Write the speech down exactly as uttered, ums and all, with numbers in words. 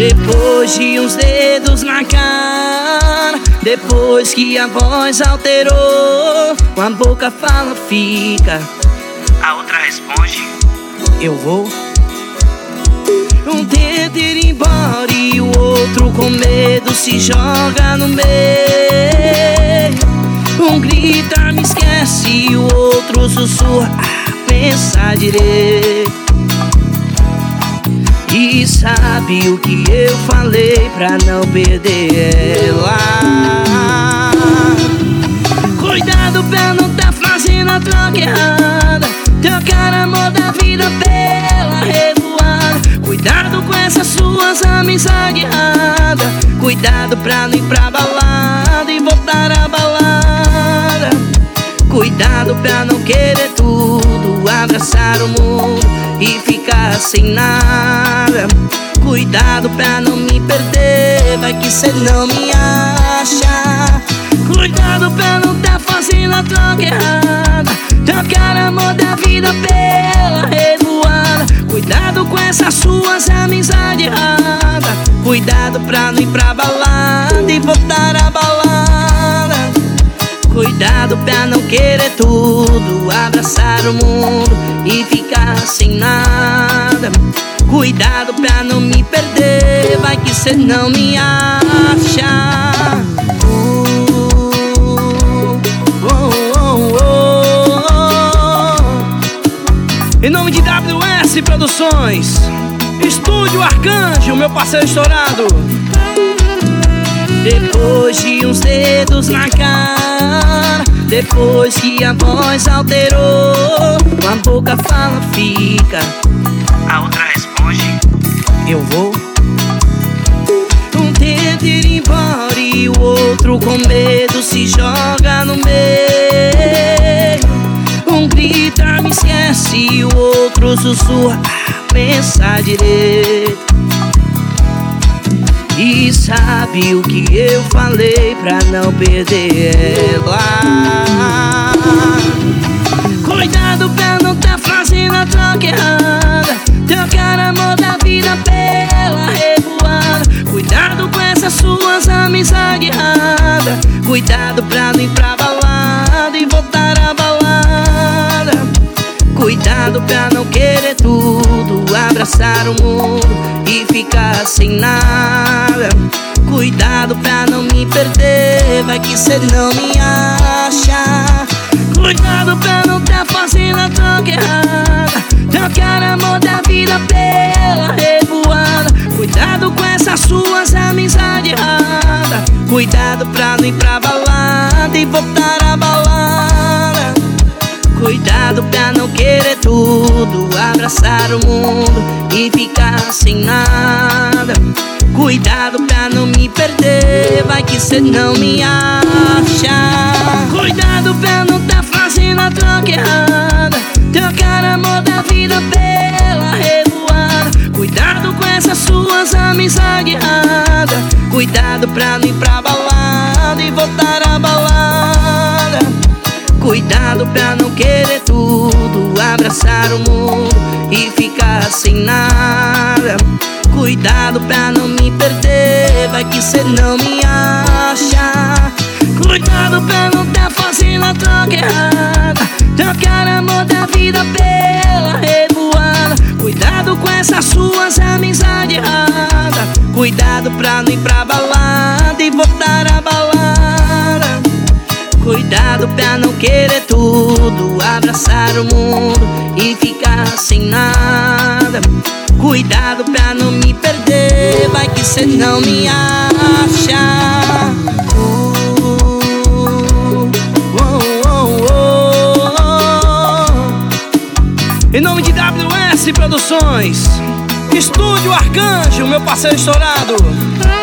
Depois de uns dedos na cara, depois que a voz alterou, com a boca fala fica, a outra responde, eu vou. Um tenta ir embora e o outro com medo se joga no meio. Um grita me esquece e o outro sussurra, ah, pensa direito. E sabe o que eu falei pra não perder ela? Cuidado pra não tá fazendo a troca errada, trocar amor da vida pela revoada. Cuidado com essas suas amizades erradas, cuidado pra não ir pra balada e voltar a balada. Cuidado pra não querer tudo, abraçar o mundo e ficar sem nada. Cuidado pra não me perder, vai que cê não me acha. Cuidado pra não tá fazendo a troca errada, trocar amor da vida pela revoada. Cuidado com essas suas amizades erradas, cuidado pra não ir pra balada e voltar a balada. Cuidado pra não querer tudo, abraçar o mundo e ficar sem nada. Cuidado pra não me perder, vai que cê não me acha. Em nome de W S Produções, Estúdio Arcanjo, meu parceiro estourado. Depois de uns dedos na cara, depois que a voz alterou, com a boca fala fica, a outra responde, eu vou. Um tenta ir embora e o outro com medo se joga no meio. Um grita me esquece e o outro sussurra, ah, pensa direito. E sabe o que eu falei pra não perder ela? Cuidado pra não tá fazendo a troca errada, trocar amor da vida pela revoada. Cuidado com essas suas amizades erradas, cuidado pra não ir pra balada e voltar a balada. Cuidado pra não querer tudo, abraçar o mundo e ficar sem nada. Cuidado pra não me perder, vai que cê não me acha. Cuidado pra não tá fazendo a troca errada, trocar amor da vida pela revoada. Cuidado com essas suas amizades erradas, cuidado pra não ir pra balada e voltar a balada. Cuidado pra não querer tudo, abraçar o mundo e ficar sem nada. Cuidado pra não me perder, vai que cê não me acha. Cuidado pra não tá fazendo a troca errada, trocar amor da vida pela revoada. Cuidado com essas suas amizades erradas, cuidado pra não ir pra balada e voltar a balada. Cuidado pra não querer tudo, abraçar o mundo e ficar sem nada. Cuidado pra não me perder, vai que cê não me acha. Cuidado pra não tá fazendo a troca errada, trocar amor da vida pela revoada. Cuidado com essas suas amizades erradas, cuidado pra não ir pra balada e voltar a balada. Cuidado pra não querer tudo, abraçar o mundo e ficar sem nada. Cuidado pra não me perder, vai que cê não me acha. Em nome de W S Produções, Estúdio Arcanjo, meu parceiro estourado.